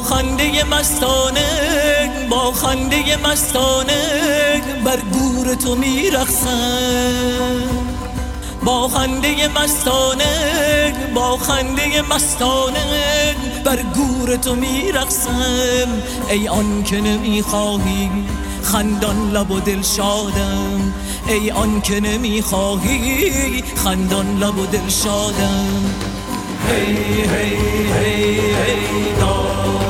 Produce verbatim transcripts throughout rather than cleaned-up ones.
با خنده مستانه با خنده مستانه بر گور تو میرقصم، با خنده مستانه با خنده مستانه بر گور تو میرقصم. ای آن که نمیخواهی خندان لب و دل شادم، ای آن که نمیخواهی خندان لب و دل شادم. هی هی هی هی دا،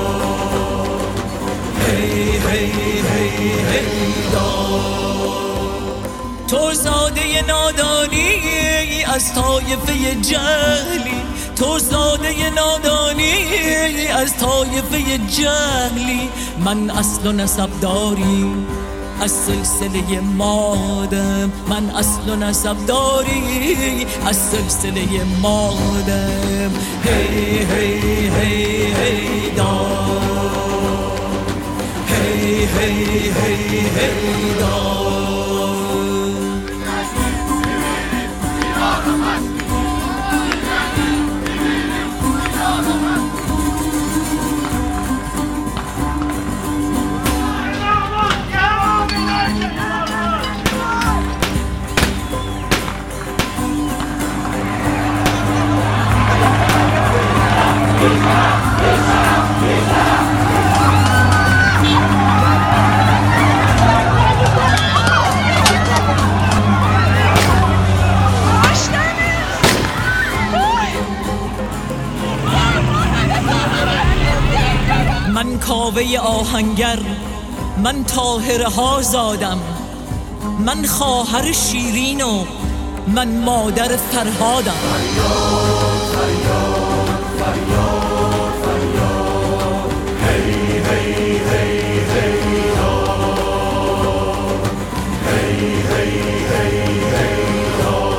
هی هی هی هی دا. تو زاده نادانی از طایفه جهلی، تو زاده نادانی از طایفه جهلی. من اصل و نسب داری از سلسله مادم، من اصل و نسب داری از سلسله مادم. هی هی هی هی دا، هی هی هی هی دا. من کاوه آهنگر، من طاهره ها زادم، من خواهر شیرین و من مادر فرهادم. فریاد فریاد فریاد فریاد، هی هی هی هی دا، هی هی هی هی دا.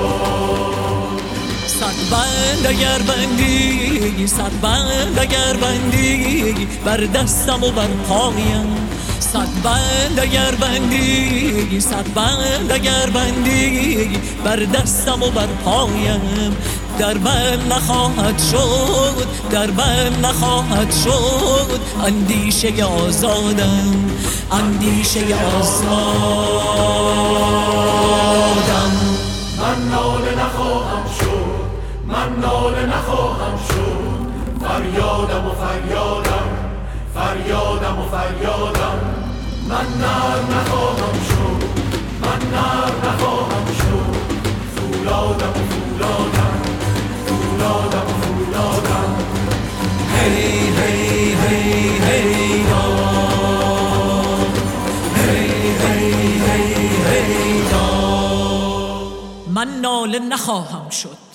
صد بند اگر بندی، صد بند اگر بندی بر دستم و بر پایم، صد بند اگر بندی، صد بند اگر بندی بر دستم و بر پایم. در بند نخواهد شد، در بند نخواهد شد اندیشه آزادم، اندیشه آزادم. من ناله نخواهم شد، من ناله نخواهم شد. فریادم و فریادم، فریادم و فریادم. من نر نخواهم شد، من نر نخواهم شد. فولادم و فولادم، فولادم و فولادم. هی هی هی هی دا، هی هی هی هی دا. من ناله نخواهم شد.